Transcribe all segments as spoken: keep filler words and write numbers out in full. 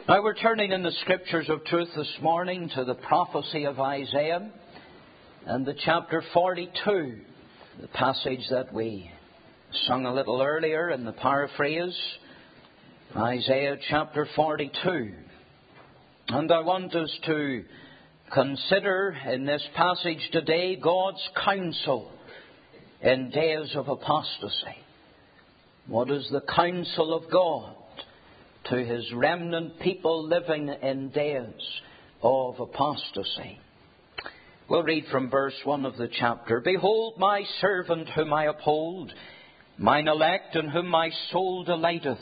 Now we're turning in the Scriptures of truth this morning to the prophecy of Isaiah and the chapter forty-two, the passage that we sung a little earlier in the paraphrase, Isaiah chapter forty-two. And I want us to consider in this passage today God's counsel in days of apostasy. What is the counsel of God to His remnant people living in days of apostasy? We'll read from verse one of the chapter. Behold my servant whom I uphold, mine elect in whom my soul delighteth.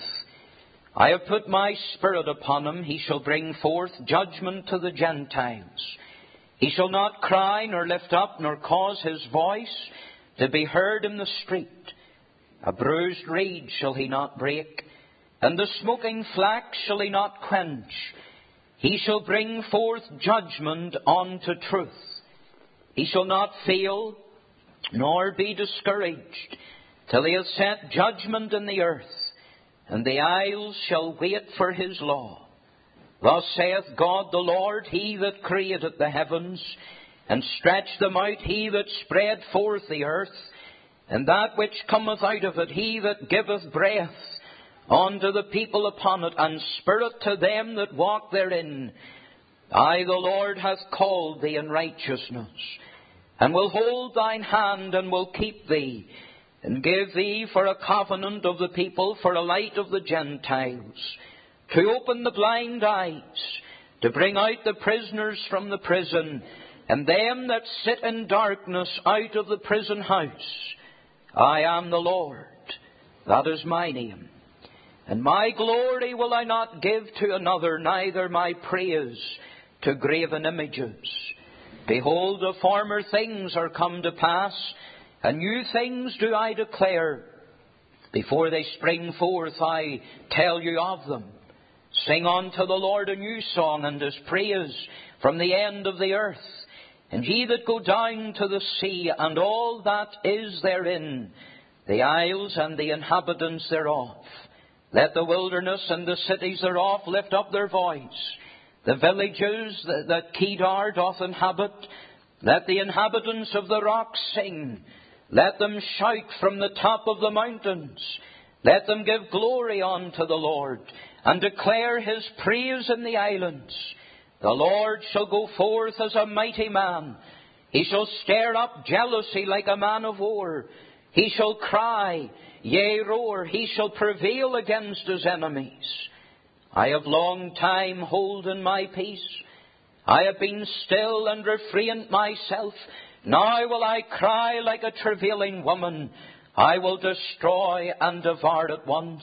I have put my spirit upon him. He shall bring forth judgment to the Gentiles. He shall not cry nor lift up nor cause his voice to be heard in the street. A bruised reed shall he not break, and the smoking flax shall he not quench. He shall bring forth judgment unto truth. He shall not fail, nor be discouraged, till he hath set judgment in the earth, and the isles shall wait for his law. Thus saith God the Lord, He that created the heavens, and stretched them out, He that spread forth the earth, and that which cometh out of it, He that giveth breath unto the people upon it, and spirit to them that walk therein. I, the Lord, hath called thee in righteousness, and will hold thine hand, and will keep thee, and give thee for a covenant of the people, for a light of the Gentiles, to open the blind eyes, to bring out the prisoners from the prison, and them that sit in darkness out of the prison house. I am the Lord, that is my name. And my glory will I not give to another, neither my praise to graven images. Behold, the former things are come to pass, and new things do I declare. Before they spring forth, I tell you of them. Sing unto the Lord a new song, and His praise from the end of the earth. And ye that go down to the sea, and all that is therein, the isles and the inhabitants thereof. Let the wilderness and the cities thereof lift up their voice. The villages that Kedar doth inhabit, let the inhabitants of the rocks sing. Let them shout from the top of the mountains. Let them give glory unto the Lord, and declare His praise in the islands. The Lord shall go forth as a mighty man. He shall stir up jealousy like a man of war. He shall cry, yea, roar. He shall prevail against his enemies. I have long time holden my peace. I have been still and refrained myself. Now will I cry like a travailing woman. I will destroy and devour at once.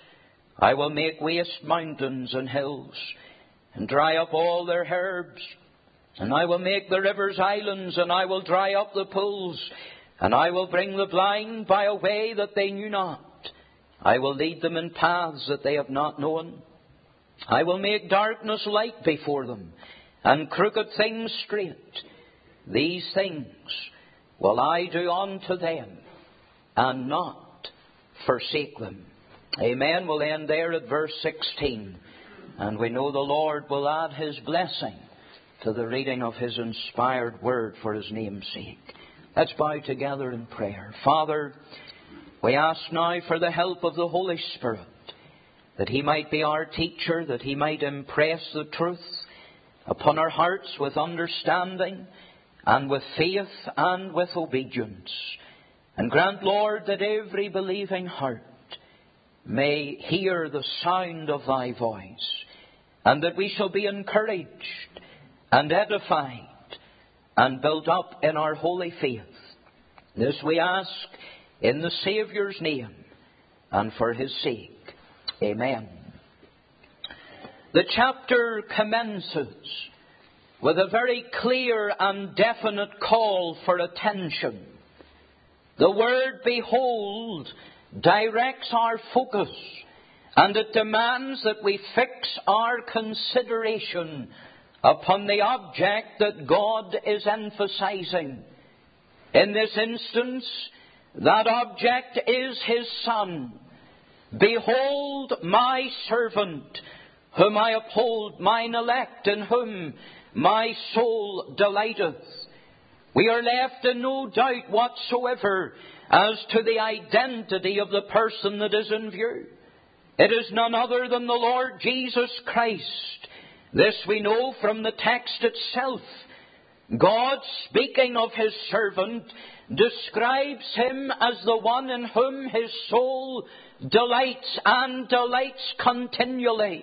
I will make waste mountains and hills, and dry up all their herbs. And I will make the rivers islands, and I will dry up the pools. And I will bring the blind by a way that they knew not. I will lead them in paths that they have not known. I will make darkness light before them, and crooked things straight. These things will I do unto them, and not forsake them. Amen. We'll end there at verse sixteen. And we know the Lord will add His blessing to the reading of His inspired word for His name's sake. Let's bow together in prayer. Father, we ask now for the help of the Holy Spirit, that He might be our teacher, that He might impress the truth upon our hearts with understanding and with faith and with obedience. And grant, Lord, that every believing heart may hear the sound of Thy voice, and that we shall be encouraged and edified and built up in our holy faith. This we ask in the Saviour's name and for His sake. Amen. The chapter commences with a very clear and definite call for attention. The word behold directs our focus, and it demands that we fix our consideration upon the object that God is emphasizing. In this instance, that object is His Son. Behold my servant, whom I uphold, mine elect, in whom my soul delighteth. We are left in no doubt whatsoever as to the identity of the person that is in view. It is none other than the Lord Jesus Christ. This we know from the text itself. God, speaking of His servant, describes Him as the one in whom His soul delights, and delights continually.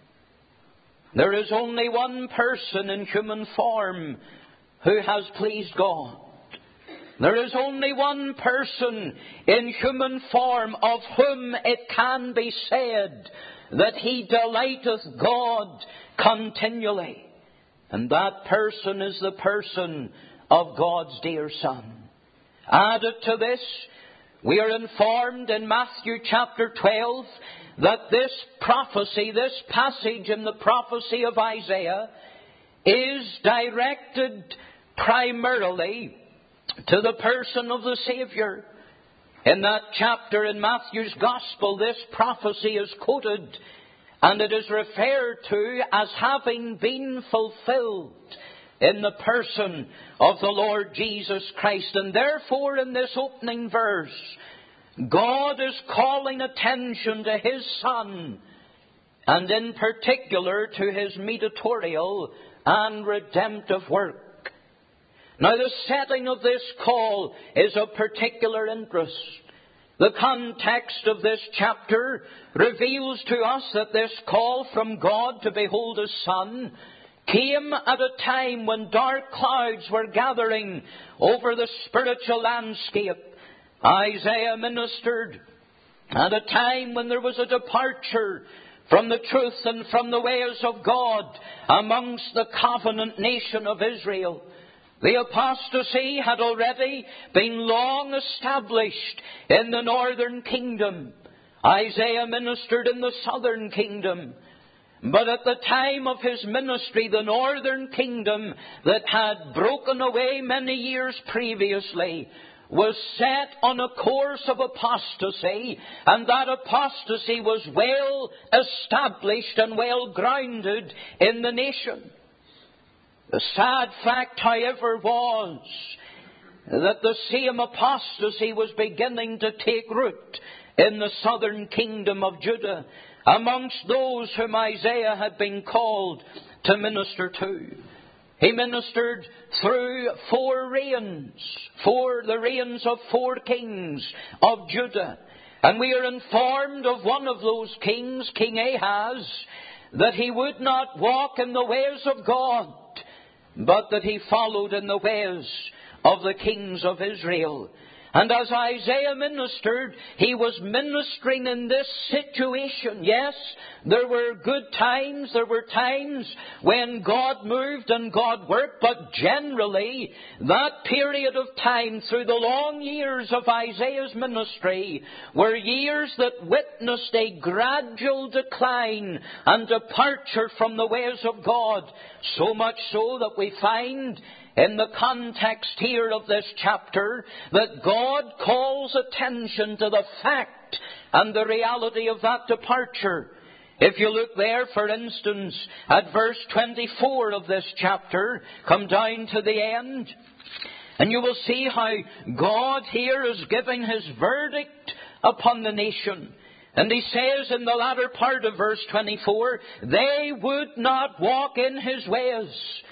There is only one person in human form who has pleased God. There is only one person in human form of whom it can be said that He delighteth God continually. And that person is the person of God's dear Son. Added to this, we are informed in Matthew chapter twelve that this prophecy, this passage in the prophecy of Isaiah, is directed primarily to the person of the Saviour. In that chapter in Matthew's Gospel, this prophecy is quoted, and it is referred to as having been fulfilled in the person of the Lord Jesus Christ. And therefore, in this opening verse, God is calling attention to His Son, and in particular to His mediatorial and redemptive work. Now, the setting of this call is of particular interest. The context of this chapter reveals to us that this call from God to behold His Son came at a time when dark clouds were gathering over the spiritual landscape. Isaiah ministered at a time when there was a departure from the truth and from the ways of God amongst the covenant nation of Israel. The apostasy had already been long established in the northern kingdom. Isaiah ministered in the southern kingdom. But at the time of his ministry, the northern kingdom that had broken away many years previously was set on a course of apostasy, and that apostasy was well established and well grounded in the nation. The sad fact, however, was that the same apostasy was beginning to take root in the southern kingdom of Judah, amongst those whom Isaiah had been called to minister to. He ministered through four reigns, four, the reigns of four kings of Judah. And we are informed of one of those kings, King Ahaz, that he would not walk in the ways of God, but that he followed in the ways of the kings of Israel. And as Isaiah ministered, he was ministering in this situation. Yes, there were good times, there were times when God moved and God worked, but generally, that period of time through the long years of Isaiah's ministry were years that witnessed a gradual decline and departure from the ways of God. So much so that we find in the context here of this chapter that God calls attention to the fact and the reality of that departure. If you look there, for instance, at verse twenty-four of this chapter, come down to the end, and you will see how God here is giving His verdict upon the nation. And He says in the latter part of verse twenty-four, they would not walk in His ways,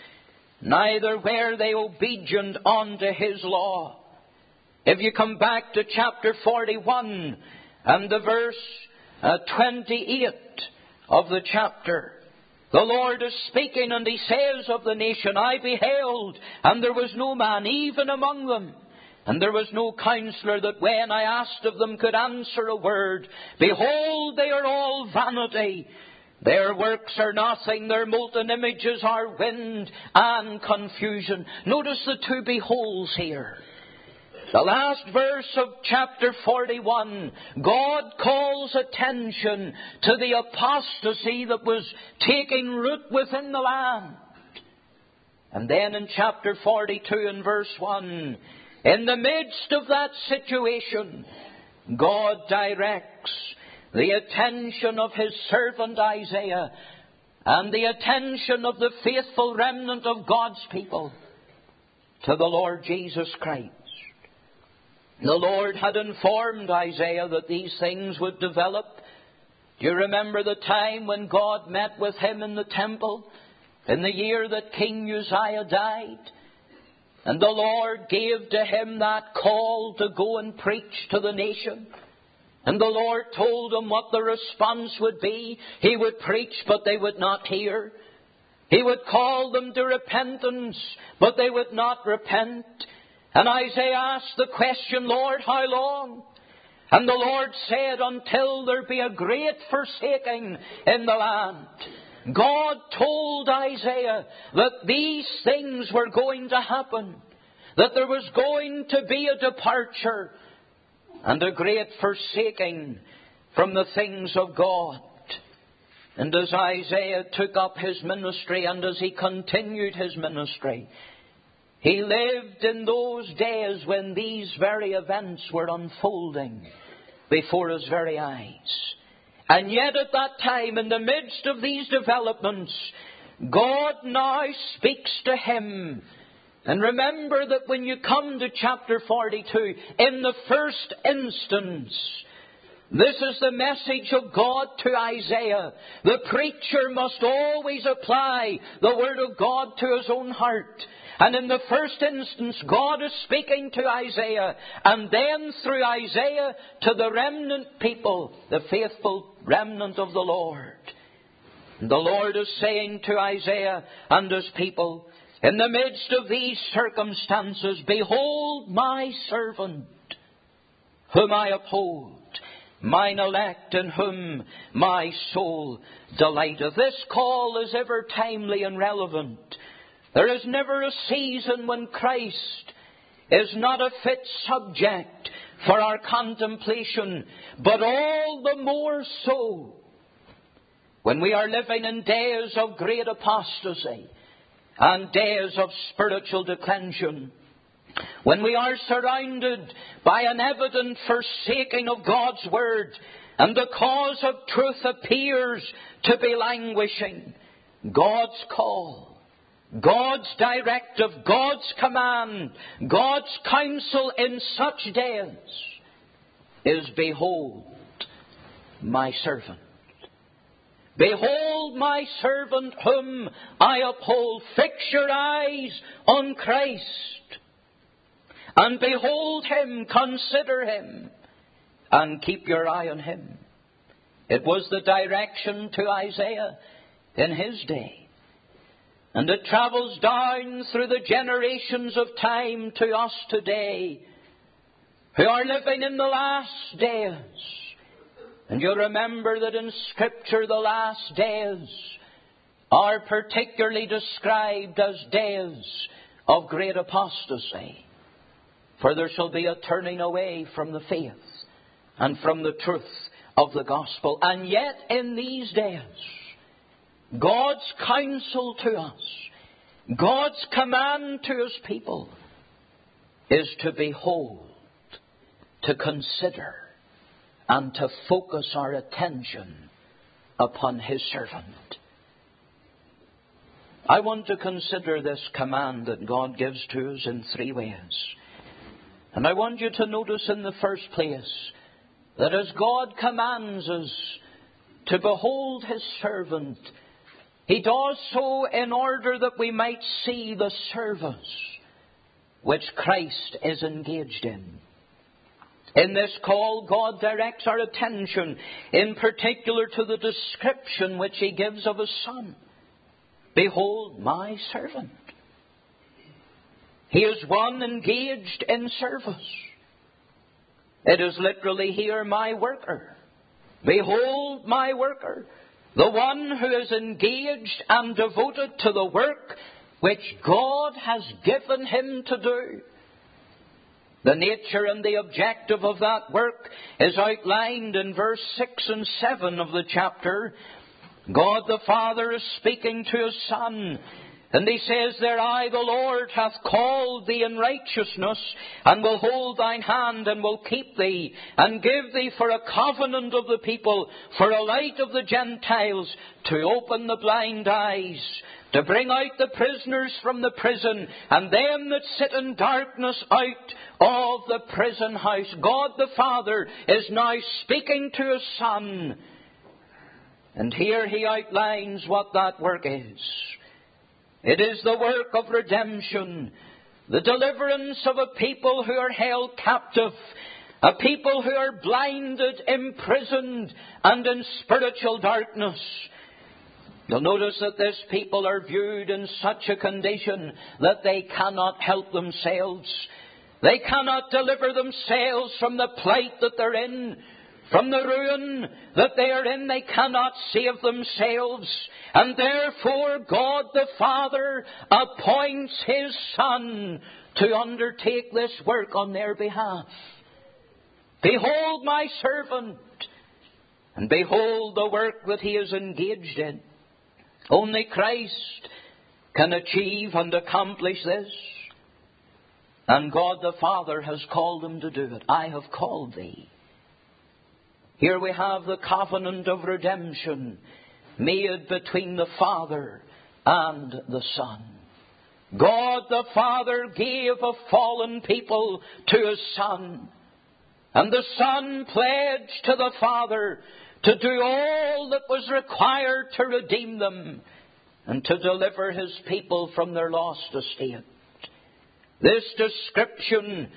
neither were they obedient unto His law. If you come back to chapter forty-one and the verse uh, twenty-eight of the chapter, the Lord is speaking, and He says of the nation, I beheld, and there was no man even among them, and there was no counselor that when I asked of them could answer a word. Behold, they are all vanity. Their works are nothing, their molten images are wind and confusion. Notice the two beholds here. The last verse of chapter forty-one, God calls attention to the apostasy that was taking root within the land. And then in chapter forty-two and verse one, in the midst of that situation, God directs the attention of His servant Isaiah and the attention of the faithful remnant of God's people to the Lord Jesus Christ. The Lord had informed Isaiah that these things would develop. Do you remember the time when God met with him in the temple in the year that King Uzziah died? And the Lord gave to him that call to go and preach to the nation. And the Lord told him what the response would be. He would preach, but they would not hear. He would call them to repentance, but they would not repent. And Isaiah asked the question, Lord, how long? And the Lord said, until there be a great forsaking in the land. God told Isaiah that these things were going to happen, that there was going to be a departure and a great forsaking from the things of God. And as Isaiah took up his ministry and as he continued his ministry, he lived in those days when these very events were unfolding before his very eyes. And yet at that time, in the midst of these developments, God now speaks to him. And remember that when you come to chapter forty-two, in the first instance, this is the message of God to Isaiah. The preacher must always apply the Word of God to his own heart. And in the first instance, God is speaking to Isaiah, and then through Isaiah to the remnant people, the faithful remnant of the Lord. And the Lord is saying to Isaiah and his people, in the midst of these circumstances, behold my servant, whom I uphold, mine elect, in whom my soul delighteth. This call is ever timely and relevant. There is never a season when Christ is not a fit subject for our contemplation, but all the more so when we are living in days of great apostasy and days of spiritual declension, when we are surrounded by an evident forsaking of God's Word, and the cause of truth appears to be languishing. God's call, God's directive, God's command, God's counsel in such days is, behold my servant. Behold my servant whom I uphold. Fix your eyes on Christ. And behold Him, consider Him, and keep your eye on Him. It was the direction to Isaiah in his day. And it travels down through the generations of time to us today, who are living in the last days. And you'll remember that in Scripture the last days are particularly described as days of great apostasy. For there shall be a turning away from the faith and from the truth of the gospel. And yet in these days, God's counsel to us, God's command to His people is to behold, to consider, and to focus our attention upon His servant. I want to consider this command that God gives to us in three ways. And I want you to notice in the first place that as God commands us to behold His servant, He does so in order that we might see the service which Christ is engaged in. In this call, God directs our attention in particular to the description which He gives of His Son. Behold my servant. He is one engaged in service. It is literally here, my worker. Behold my worker. The one who is engaged and devoted to the work which God has given him to do. The nature and the objective of that work is outlined in verse six and seven of the chapter. God the Father is speaking to His Son, And he says there, I, the Lord, hath called thee in righteousness, and will hold thine hand, and will keep thee, and give thee for a covenant of the people, for a light of the Gentiles, to open the blind eyes, to bring out the prisoners from the prison, and them that sit in darkness out of the prison house. God the Father is now speaking to His Son. And here He outlines what that work is. It is the work of redemption, the deliverance of a people who are held captive, a people who are blinded, imprisoned, and in spiritual darkness. You'll notice that this people are viewed in such a condition that they cannot help themselves. They cannot deliver themselves from the plight that they're in. From the ruin that they are in, they cannot save themselves. And therefore God the Father appoints His Son to undertake this work on their behalf. Behold my servant, and behold the work that he is engaged in. Only Christ can achieve and accomplish this. And God the Father has called Him to do it. I have called thee. Here we have the covenant of redemption made between the Father and the Son. God the Father gave a fallen people to His Son. And the Son pledged to the Father to do all that was required to redeem them and to deliver His people from their lost estate. This description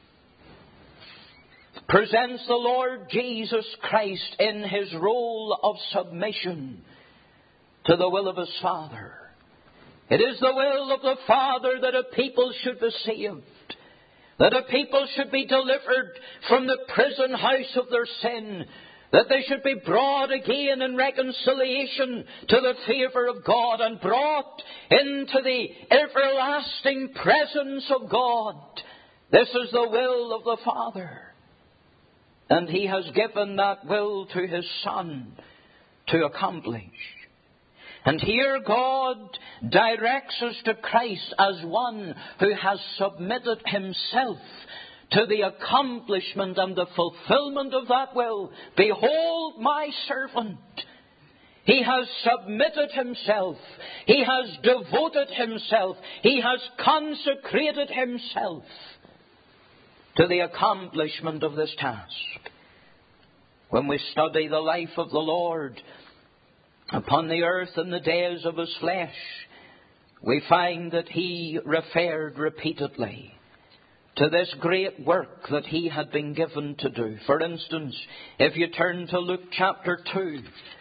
presents the Lord Jesus Christ in His role of submission to the will of His Father. It is the will of the Father that a people should be saved, that a people should be delivered from the prison house of their sin, that they should be brought again in reconciliation to the favour of God and brought into the everlasting presence of God. This is the will of the Father. And He has given that will to His Son to accomplish. And here God directs us to Christ as one who has submitted Himself to the accomplishment and the fulfillment of that will. Behold my servant. He has submitted Himself. He has devoted Himself. He has consecrated Himself to the accomplishment of this task. When we study the life of the Lord upon the earth in the days of His flesh, we find that He referred repeatedly to this great work that He had been given to do. For instance, if you turn to Luke chapter two,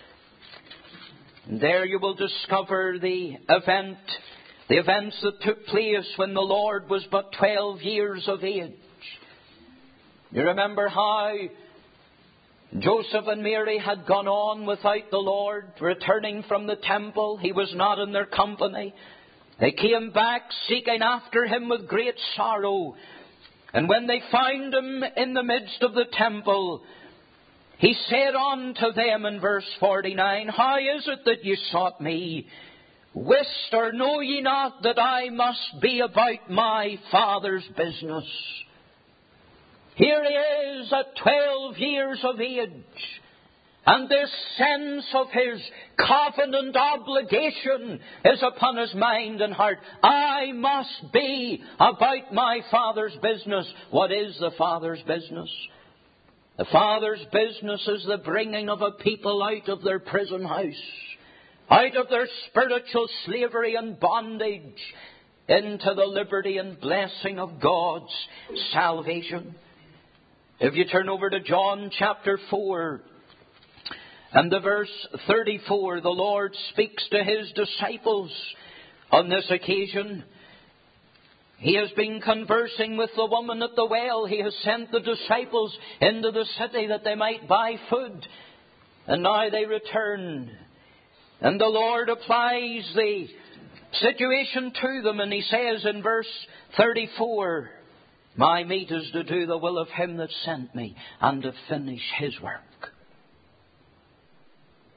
there you will discover the event, the events that took place when the Lord was but twelve years of age. You remember how Joseph and Mary had gone on without the Lord, returning from the temple. He was not in their company. They came back seeking after Him with great sorrow. And when they found Him in the midst of the temple, He said unto them in verse forty-nine, How is it that ye sought me? Wist or know ye not that I must be about my Father's business? Here He is at twelve years of age. And this sense of His covenant obligation is upon His mind and heart. I must be about my Father's business. What is the Father's business? The Father's business is the bringing of a people out of their prison house, out of their spiritual slavery and bondage, into the liberty and blessing of God's salvation. If you turn over to John chapter four, and the verse thirty-four, the Lord speaks to His disciples on this occasion. He has been conversing with the woman at the well. He has sent the disciples into the city that they might buy food. And now they return. And the Lord applies the situation to them. And He says in verse thirty-four, My meat is to do the will of Him that sent me and to finish His work.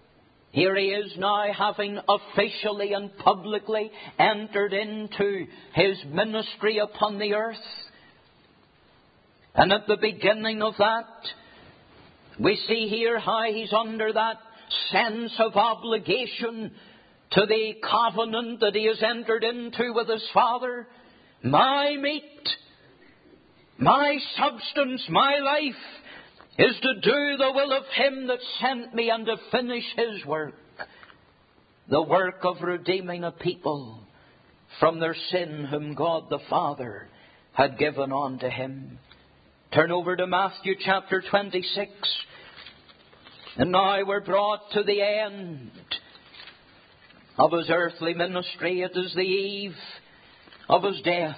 Here he is now, having officially and publicly entered into his ministry upon the earth. And at the beginning of that, we see here how he's under that sense of obligation to the covenant that he has entered into with his Father. My meat, my substance, my life is to do the will of him that sent me and to finish his work. The work of redeeming a people from their sin whom God the Father had given unto him. Turn over to Matthew chapter twenty-six. And now we're brought to the end of his earthly ministry. It is the eve of his death.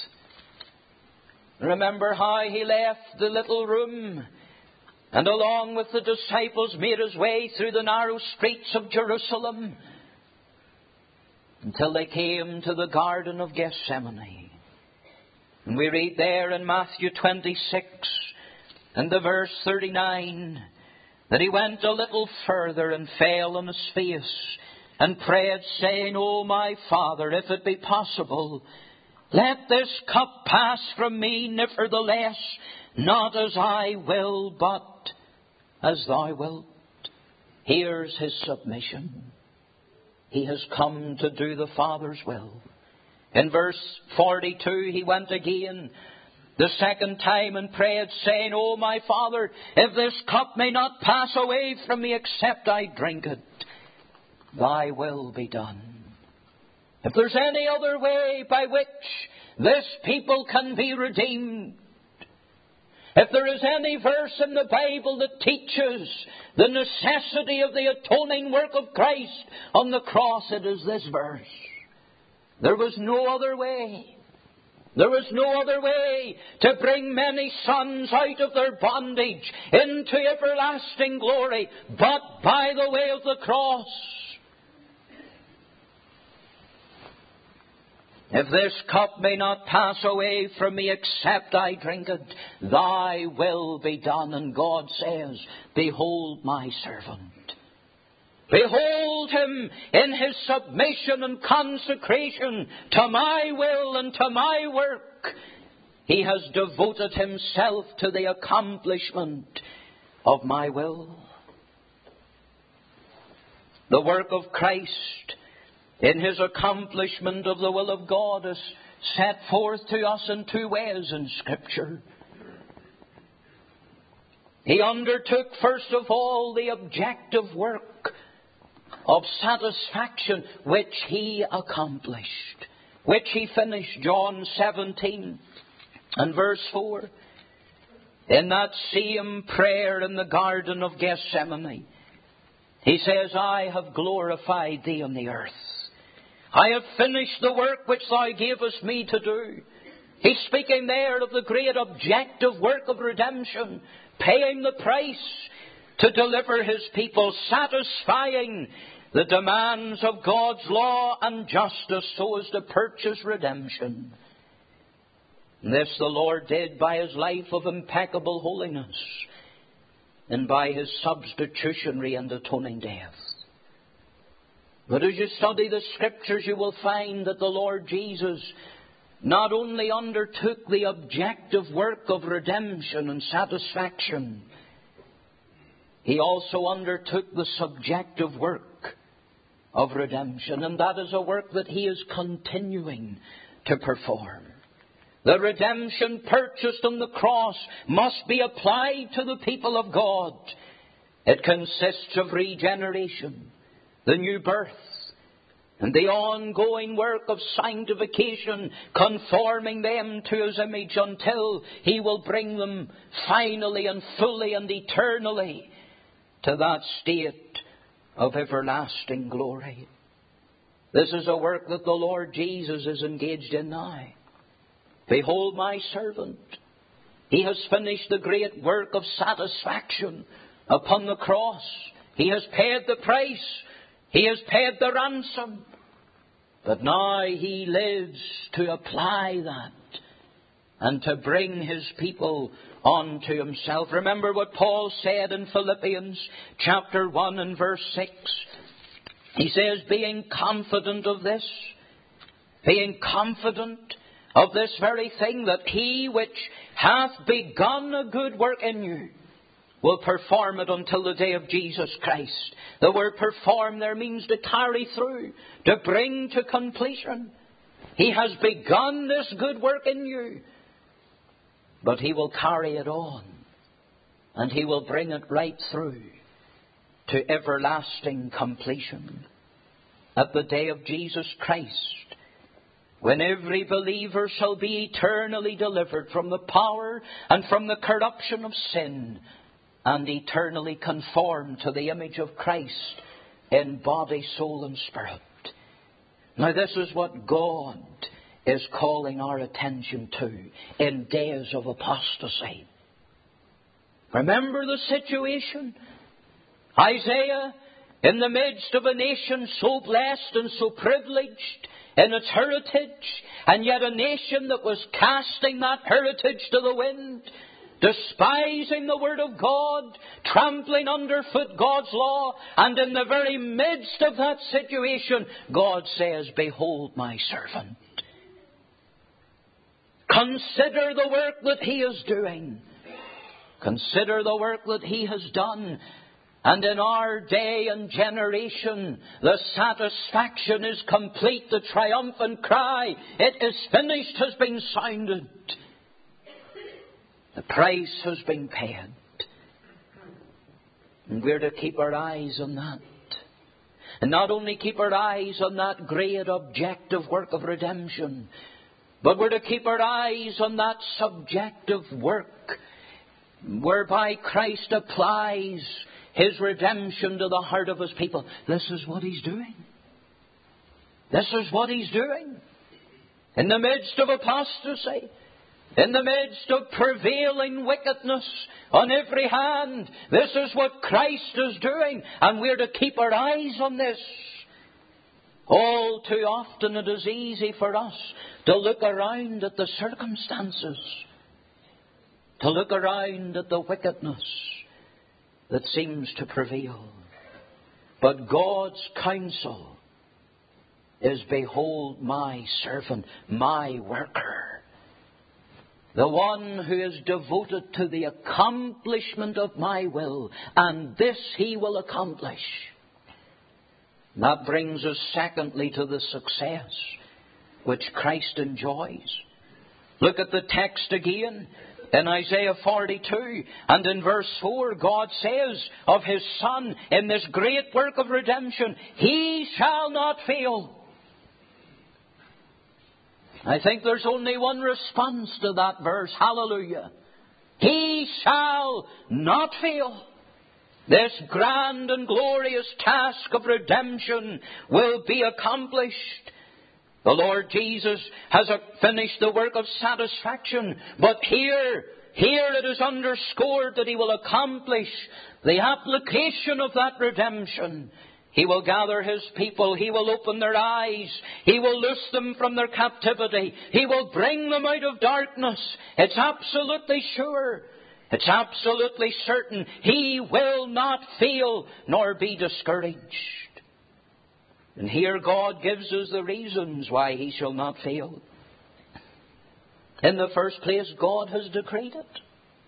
Remember how he left the little room and along with the disciples made his way through the narrow streets of Jerusalem until they came to the Garden of Gethsemane. And we read there in Matthew twenty-six and the verse thirty-nine that he went a little further and fell on his face and prayed, saying, O my Father, if it be possible, let this cup pass from me, nevertheless, not as I will, but as thou wilt. Here's his submission. He has come to do the Father's will. In verse forty-two, he went again the second time and prayed, saying, O my Father, if this cup may not pass away from me except I drink it, thy will be done. If there's any other way by which this people can be redeemed, if there is any verse in the Bible that teaches the necessity of the atoning work of Christ on the cross, it is this verse. There was no other way. There was no other way to bring many sons out of their bondage into everlasting glory but by the way of the cross. If this cup may not pass away from me except I drink it, thy will be done. And God says, behold my servant. Behold him in his submission and consecration to my will and to my work. He has devoted himself to the accomplishment of my will. The work of Christ in his accomplishment of the will of God is set forth to us in two ways in Scripture. He undertook, first of all, the objective work of satisfaction, which he accomplished, which he finished. John seventeen and verse four. In that same prayer in the Garden of Gethsemane, he says, I have glorified thee on the earth. I have finished the work which thou gavest me to do. He's speaking there of the great objective work of redemption, paying the price to deliver his people, satisfying the demands of God's law and justice so as to purchase redemption. And this the Lord did by his life of impeccable holiness and by his substitutionary and atoning death. But as you study the Scriptures, you will find that the Lord Jesus not only undertook the objective work of redemption and satisfaction, he also undertook the subjective work of redemption. And that is a work that he is continuing to perform. The redemption purchased on the cross must be applied to the people of God. It consists of regeneration, the new birth, and the ongoing work of sanctification, conforming them to his image until he will bring them finally and fully and eternally to that state of everlasting glory. This is a work that the Lord Jesus is engaged in now. Behold my servant. He has finished the great work of satisfaction upon the cross. He has paid the price. He has paid the ransom. But now he lives to apply that and to bring his people unto himself. Remember what Paul said in Philippians chapter one and verse six. He says, being confident of this, being confident of this very thing, that he which hath begun a good work in you will perform it until the day of Jesus Christ. The word perform there means to carry through, to bring to completion. He has begun this good work in you, but he will carry it on, and he will bring it right through to everlasting completion. At the day of Jesus Christ, when every believer shall be eternally delivered from the power and from the corruption of sin, and eternally conformed to the image of Christ in body, soul and spirit. Now this is what God is calling our attention to in days of apostasy. Remember the situation? Isaiah, in the midst of a nation so blessed and so privileged in its heritage, and yet a nation that was casting that heritage to the wind, despising the Word of God, trampling underfoot God's law, and in the very midst of that situation, God says, behold my servant. Consider the work that he is doing. Consider the work that he has done. And in our day and generation, the satisfaction is complete. The triumphant cry, it is finished, has been sounded. The price has been paid. And we're to keep our eyes on that. And not only keep our eyes on that great objective work of redemption, but we're to keep our eyes on that subjective work whereby Christ applies his redemption to the heart of his people. This is what he's doing. This is what he's doing. In the midst of apostasy, in the midst of prevailing wickedness on every hand, this is what Christ is doing, and we're to keep our eyes on this. All too often it is easy for us to look around at the circumstances, to look around at the wickedness that seems to prevail. But God's counsel is, behold my servant, my worker, the one who is devoted to the accomplishment of my will, and this he will accomplish. That brings us secondly to the success which Christ enjoys. Look at the text again in Isaiah forty-two, and in verse four, God says of his Son in this great work of redemption, he shall not fail. I think there's only one response to that verse. Hallelujah. He shall not fail. This grand and glorious task of redemption will be accomplished. The Lord Jesus has finished the work of satisfaction, but here, here it is underscored that he will accomplish the application of that redemption. He will gather his people. He will open their eyes. He will loose them from their captivity. He will bring them out of darkness. It's absolutely sure. It's absolutely certain. He will not fail nor be discouraged. And here God gives us the reasons why he shall not fail. In the first place, God has decreed it.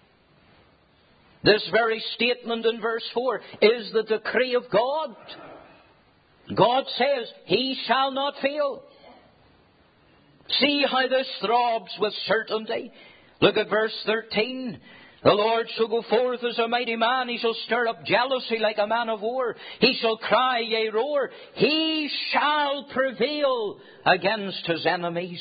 This very statement in verse four is the decree of God. God says, he shall not fail. See how this throbs with certainty. Look at verse thirteen. The Lord shall go forth as a mighty man. He shall stir up jealousy like a man of war. He shall cry, yea, roar. He shall prevail against his enemies.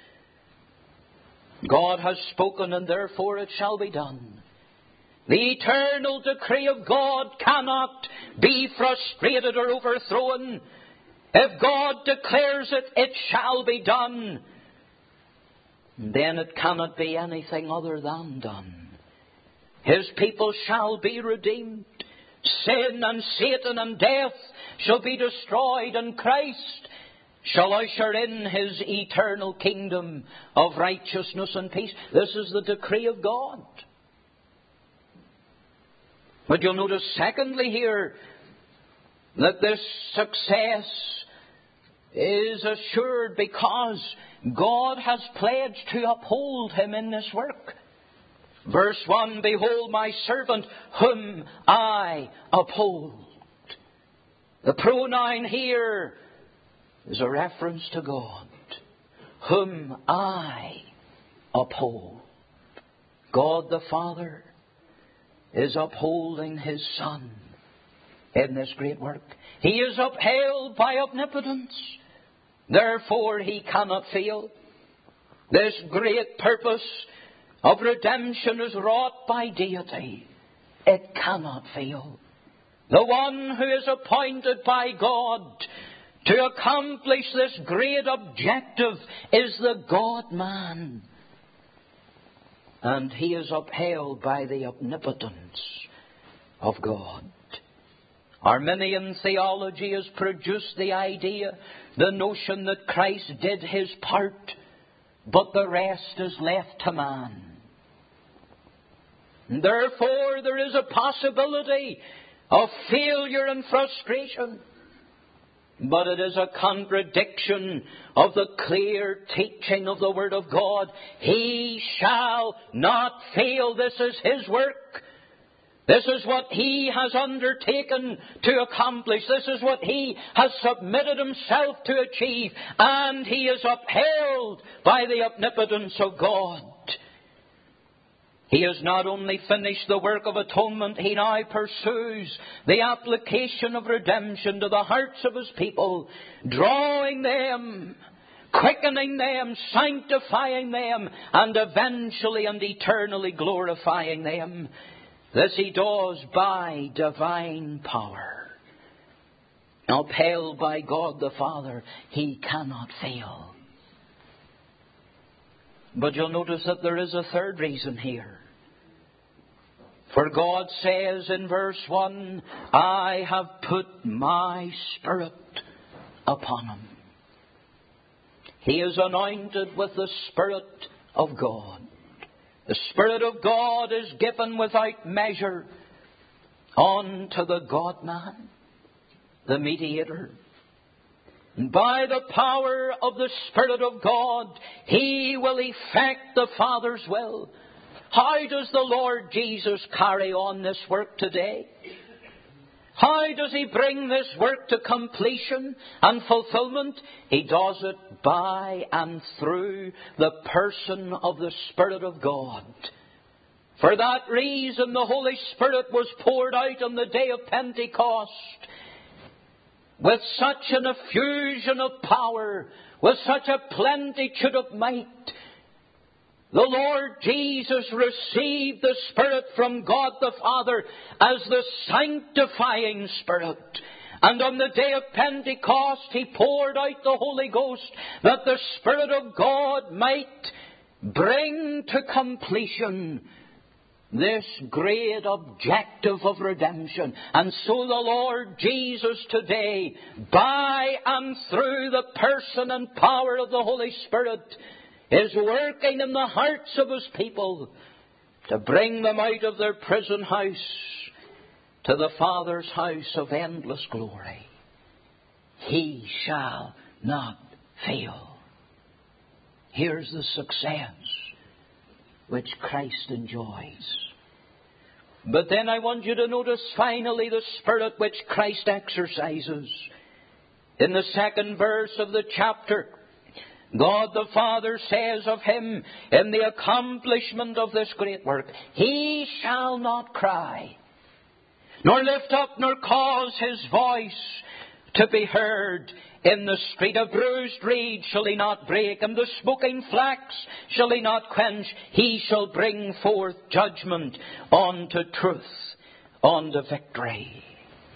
God has spoken, and therefore it shall be done. The eternal decree of God cannot be frustrated or overthrown. If God declares it, it shall be done. Then it cannot be anything other than done. His people shall be redeemed. Sin and Satan and death shall be destroyed, and Christ shall usher in his eternal kingdom of righteousness and peace. This is the decree of God. But you'll notice secondly here, that this success is assured because God has pledged to uphold him in this work. Verse one, behold my servant whom I uphold. The pronoun here is a reference to God, whom I uphold. God the Father is upholding his Son in this great work. He is upheld by omnipotence. Therefore he cannot fail. This great purpose of redemption is wrought by deity. It cannot fail. The one who is appointed by God to accomplish this great objective is the God-man. And he is upheld by the omnipotence of God. Arminian theology has produced the idea, the notion that Christ did his part, but the rest is left to man. Therefore, there is a possibility of failure and frustration. But it is a contradiction of the clear teaching of the Word of God. He shall not fail. This is his work. This is what he has undertaken to accomplish. This is what he has submitted himself to achieve. And he is upheld by the omnipotence of God. He has not only finished the work of atonement, he now pursues the application of redemption to the hearts of his people, drawing them, quickening them, sanctifying them, and eventually and eternally glorifying them. This he does by divine power. Upheld by God the Father, he cannot fail. But you'll notice that there is a third reason here. For God says in verse one, I have put my Spirit upon him. He is anointed with the Spirit of God. The Spirit of God is given without measure unto the God-man, the mediator. And by the power of the Spirit of God, he will effect the Father's will. How does the Lord Jesus carry on this work today? How does he bring this work to completion and fulfillment? He does it by and through the person of the Spirit of God. For that reason, the Holy Spirit was poured out on the day of Pentecost with such an effusion of power, with such a plenitude of might. The Lord Jesus received the Spirit from God the Father as the sanctifying Spirit. And on the day of Pentecost, he poured out the Holy Ghost that the Spirit of God might bring to completion this great objective of redemption. And so the Lord Jesus today, by and through the person and power of the Holy Spirit, is working in the hearts of his people to bring them out of their prison house to the Father's house of endless glory. He shall not fail. Here's the success which Christ enjoys. But then I want you to notice finally the Spirit which Christ exercises. In the second verse of the chapter, God the Father says of him in the accomplishment of this great work, he shall not cry, nor lift up, nor cause his voice to be heard. In the street of bruised reed shall he not break, and the smoking flax shall he not quench. He shall bring forth judgment unto truth, unto victory.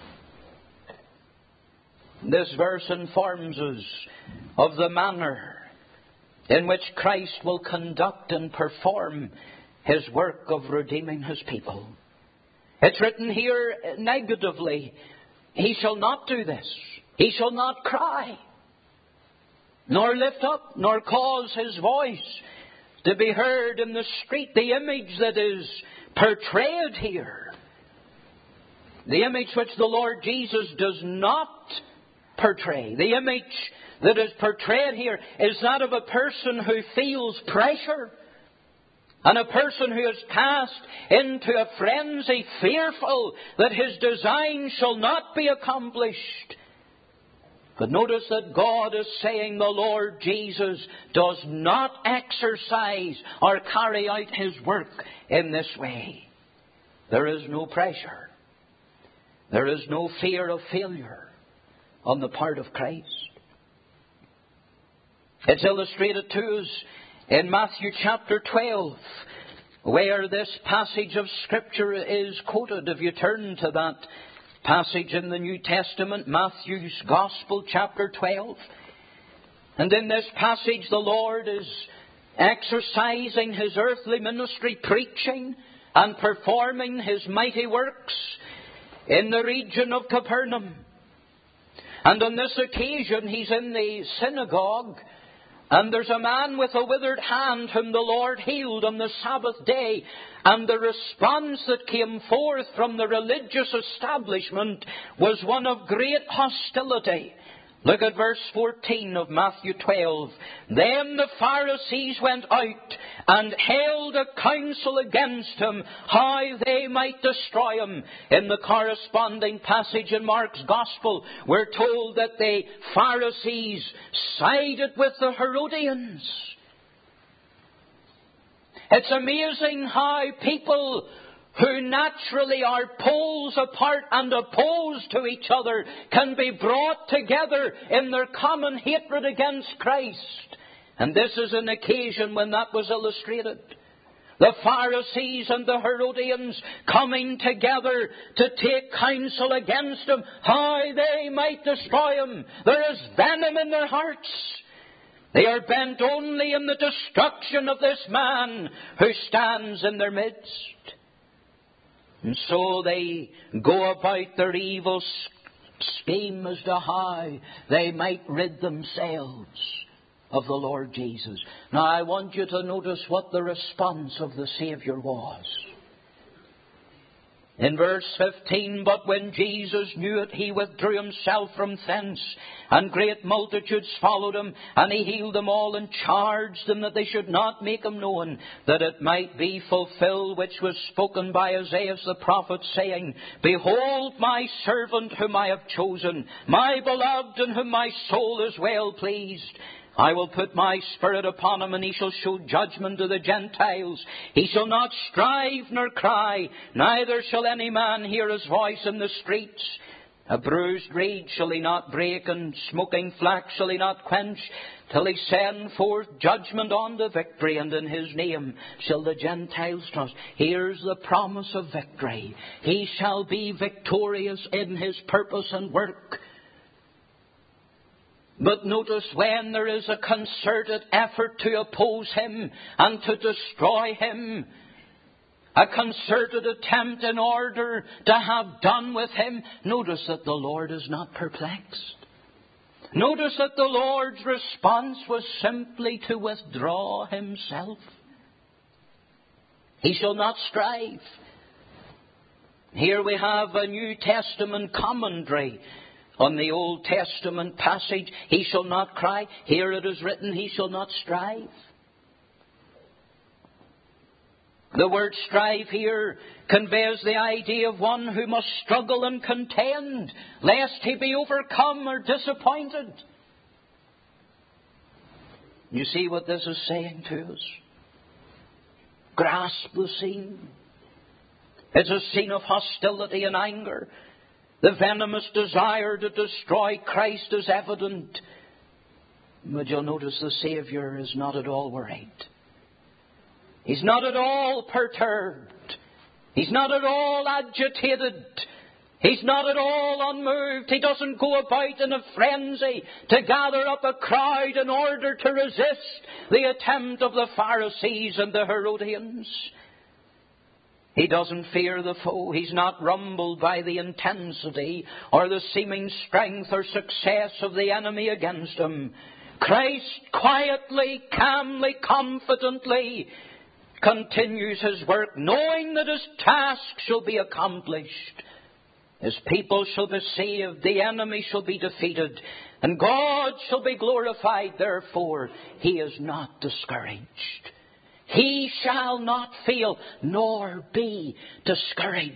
This verse informs us of the manner in which Christ will conduct and perform his work of redeeming his people. It's written here negatively, he shall not do this. He shall not cry, nor lift up, nor cause his voice to be heard in the street. The image that is portrayed here the image which the Lord Jesus does not portray, the image that is portrayed here, is that of a person who feels pressure, and a person who is cast into a frenzy, fearful that his design shall not be accomplished. But notice that God is saying the Lord Jesus does not exercise or carry out His work in this way. There is no pressure. There is no fear of failure on the part of Christ. It's illustrated to us in Matthew chapter twelve, where this passage of Scripture is quoted. If you turn to that passage in the New Testament, Matthew's Gospel, chapter twelve. And in this passage, the Lord is exercising His earthly ministry, preaching and performing His mighty works in the region of Capernaum. And on this occasion, He's in the synagogue, and there's a man with a withered hand whom the Lord healed on the Sabbath day. And the response that came forth from the religious establishment was one of great hostility. Look at verse fourteen of Matthew twelve. Then the Pharisees went out and held a council against him, how they might destroy him. In the corresponding passage in Mark's Gospel, we're told that the Pharisees sided with the Herodians. It's amazing how people who naturally are poles apart and opposed to each other can be brought together in their common hatred against Christ. And this is an occasion when that was illustrated. The Pharisees and the Herodians coming together to take counsel against him, how they might destroy him. There is venom in their hearts. They are bent only in the destruction of this man who stands in their midst. And so they go about their evil scheme as to how they might rid themselves of the Lord Jesus. Now I want you to notice what the response of the Saviour was. In verse fifteen, but when Jesus knew it, He withdrew Himself from thence, and great multitudes followed Him, and He healed them all, and charged them that they should not make Him known, that it might be fulfilled which was spoken by Isaiah the prophet, saying, Behold my servant whom I have chosen, my beloved, in whom my soul is well pleased. I will put my Spirit upon him, and he shall show judgment to the Gentiles. He shall not strive nor cry, neither shall any man hear his voice in the streets. A bruised reed shall he not break, and smoking flax shall he not quench, till he send forth judgment on the victory, and in his name shall the Gentiles trust. Here's the promise of victory. He shall be victorious in his purpose and work. But notice, when there is a concerted effort to oppose him and to destroy him, a concerted attempt in order to have done with him, notice that the Lord is not perplexed. Notice that the Lord's response was simply to withdraw Himself. He shall not strive. Here we have a New Testament commentary on the Old Testament passage, He shall not cry. Here it is written, He shall not strive. The word strive here conveys the idea of one who must struggle and contend, lest he be overcome or disappointed. You see what this is saying to us? Grasp the scene. It's a scene of hostility and anger. The venomous desire to destroy Christ is evident. But you'll notice the Saviour is not at all worried. He's not at all perturbed. He's not at all agitated. He's not at all unmoved. He doesn't go about in a frenzy to gather up a crowd in order to resist the attempt of the Pharisees and the Herodians. He doesn't fear the foe. He's not rumbled by the intensity or the seeming strength or success of the enemy against him. Christ quietly, calmly, confidently continues His work, knowing that His task shall be accomplished. His people shall be saved, the enemy shall be defeated, and God shall be glorified. Therefore, he is not discouraged. He shall not fail, nor be discouraged.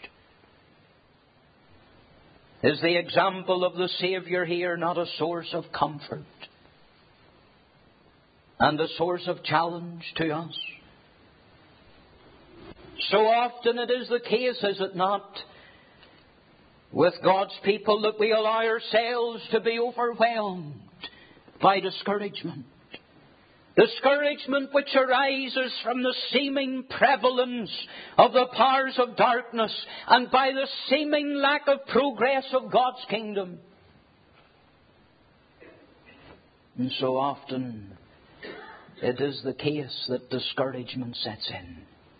Is the example of the Saviour here not a source of comfort and a source of challenge to us? So often it is the case, is it not, with God's people, that we allow ourselves to be overwhelmed by discouragement. Discouragement which arises from the seeming prevalence of the powers of darkness and by the seeming lack of progress of God's kingdom. And so often it is the case that discouragement sets in.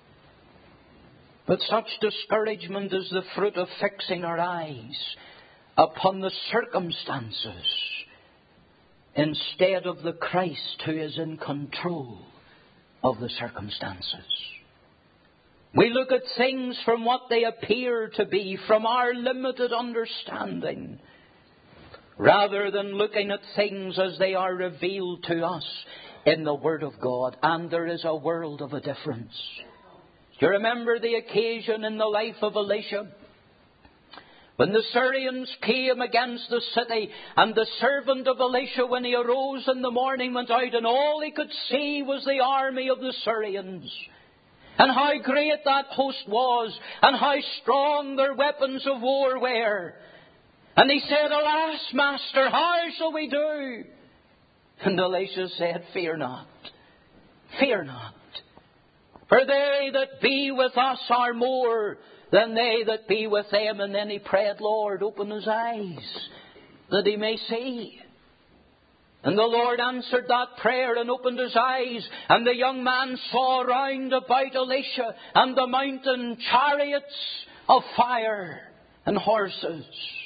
But such discouragement is the fruit of fixing our eyes upon the circumstances instead of the Christ who is in control of the circumstances. We look at things from what they appear to be, from our limited understanding, rather than looking at things as they are revealed to us in the Word of God. And there is a world of a difference. Do you remember the occasion in the life of Elisha? When the Syrians came against the city, and the servant of Elisha, when he arose in the morning, went out, and all he could see was the army of the Syrians, and how great that host was, and how strong their weapons of war were. And he said, "Alas, master, how shall we do?" And Elisha said, "Fear not, fear not. For they that be with us are more than they that be with them." And then he prayed, "Lord, open his eyes that he may see." And the Lord answered that prayer and opened his eyes. And the young man saw round about Elisha and the mountain chariots of fire and horses.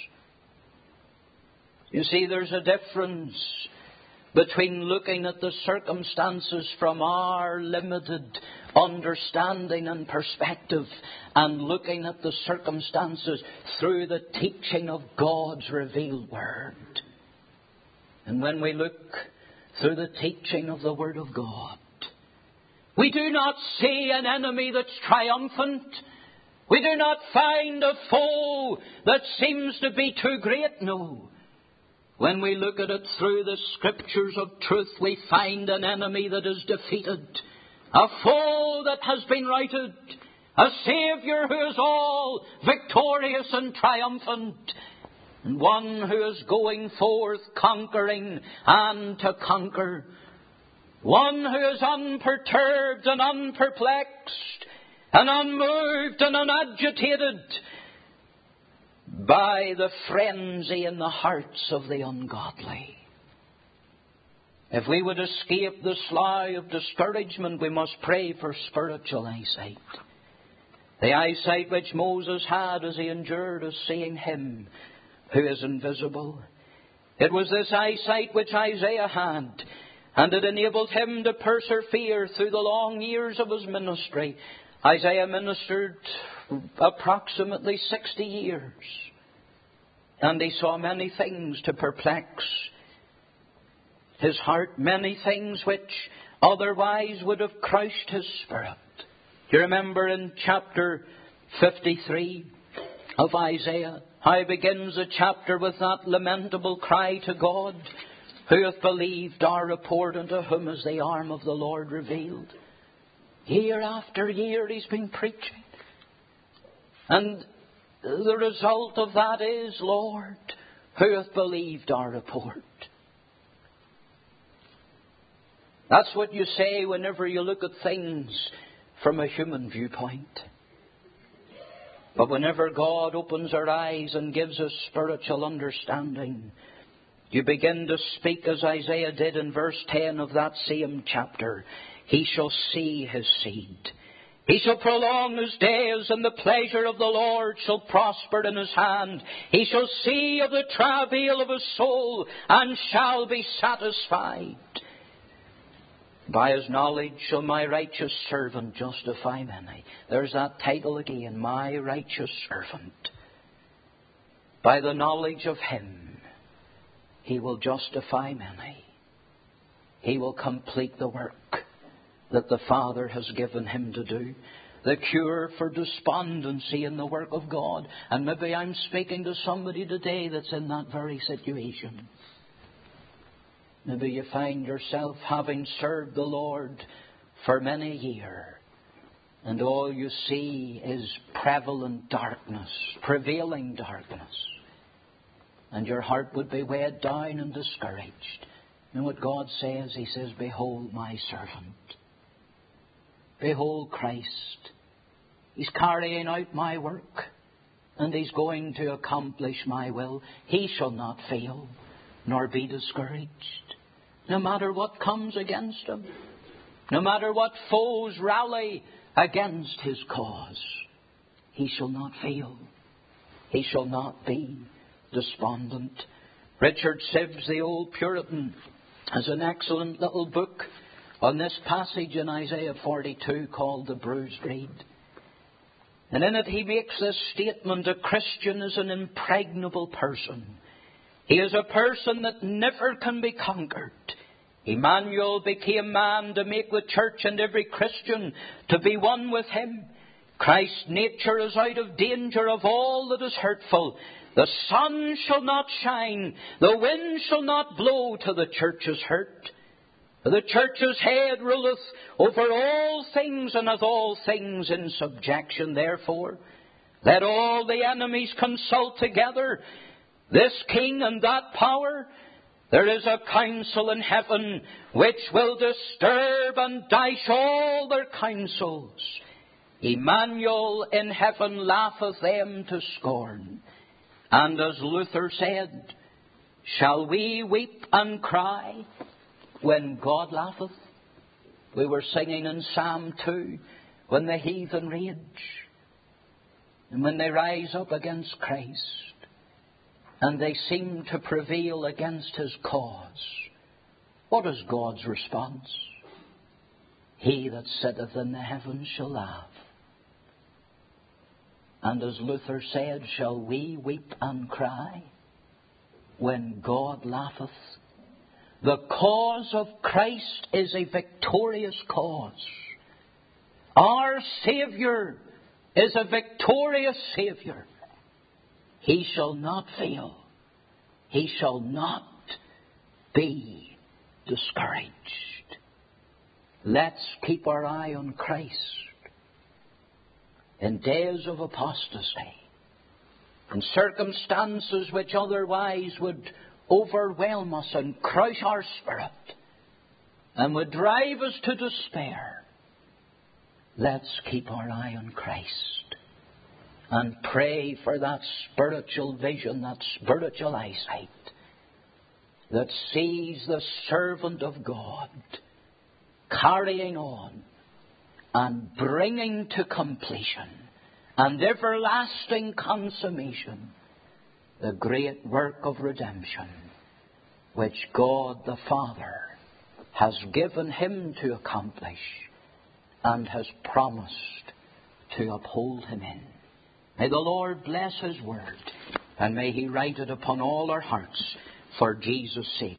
You see, there's a difference between looking at the circumstances from our limited understanding and perspective and looking at the circumstances through the teaching of God's revealed Word. And when we look through the teaching of the Word of God, we do not see an enemy that's triumphant. We do not find a foe that seems to be too great. No. When we look at it through the Scriptures of truth, we find an enemy that is defeated, a foe that has been routed, a Saviour who is all victorious and triumphant, and one who is going forth conquering and to conquer, one who is unperturbed and unperplexed and unmoved and unagitated by the frenzy in the hearts of the ungodly. If we would escape the slough of discouragement, we must pray for spiritual eyesight. The eyesight which Moses had as he endured as seeing Him who is invisible. It was this eyesight which Isaiah had, and it enabled him to persevere through the long years of his ministry. Isaiah ministered approximately sixty years, and he saw many things to perplex his heart, many things which otherwise would have crushed his spirit. Do you remember in chapter fifty-three of Isaiah how he begins the chapter with that lamentable cry to God, "Who hath believed our report, unto whom is the arm of the Lord revealed?" Year after year he's been preaching. And the result of that is, "Lord, who hath believed our report?" That's what you say whenever you look at things from a human viewpoint. But whenever God opens our eyes and gives us spiritual understanding, you begin to speak as Isaiah did in verse ten of that same chapter. He shall see his seed. He shall prolong his days, and the pleasure of the Lord shall prosper in his hand. He shall see of the travail of his soul, and shall be satisfied. By his knowledge shall my righteous servant justify many. There's that title again, my righteous servant. by the knowledge of Him, He will justify many. He will complete the work that the Father has given Him to do. The cure for despondency in the work of God. And maybe I'm speaking to somebody today that's in that very situation. Maybe you find yourself having served the Lord for many years, and all you see is prevalent darkness, prevailing darkness. And your heart would be weighed down and discouraged. And what God says, He says, behold my servant. Behold Christ. He's carrying out my work, and He's going to accomplish my will. He shall not fail, nor be discouraged. No matter what comes against Him, no matter what foes rally against His cause, He shall not fail. He shall not be despondent. Richard Sibbes, the old Puritan, has an excellent little book on this passage in Isaiah forty-two called The Bruised Reed. And in it he makes this statement: a Christian is an impregnable person. He is a person that never can be conquered. Emmanuel became man to make the church and every Christian to be one with Him. Christ's nature is out of danger of all that is hurtful. The sun shall not shine, the wind shall not blow till the church is hurt. The church's head ruleth over all things, and hath all things in subjection. Therefore, let all the enemies consult together, this king and that power. There is a council in heaven which will disturb and dash all their counsels. Emmanuel in heaven laugheth them to scorn. And as Luther said, shall we weep and cry when God laugheth? We were singing in Psalm two, when the heathen rage, and when they rise up against Christ, and they seem to prevail against His cause. What is God's response? He that sitteth in the heavens shall laugh. And as Luther said, shall we weep and cry when God laugheth? The cause of Christ is a victorious cause. Our Saviour is a victorious Saviour. He shall not fail. He shall not be discouraged. Let's keep our eye on Christ. In days of apostasy, in circumstances which otherwise would overwhelm us and crush our spirit and would drive us to despair, let's keep our eye on Christ and pray for that spiritual vision, that spiritual eyesight that sees the servant of God carrying on and bringing to completion and everlasting consummation the great work of redemption which God the Father has given Him to accomplish and has promised to uphold Him in. May the Lord bless His word, and may He write it upon all our hearts for Jesus' sake.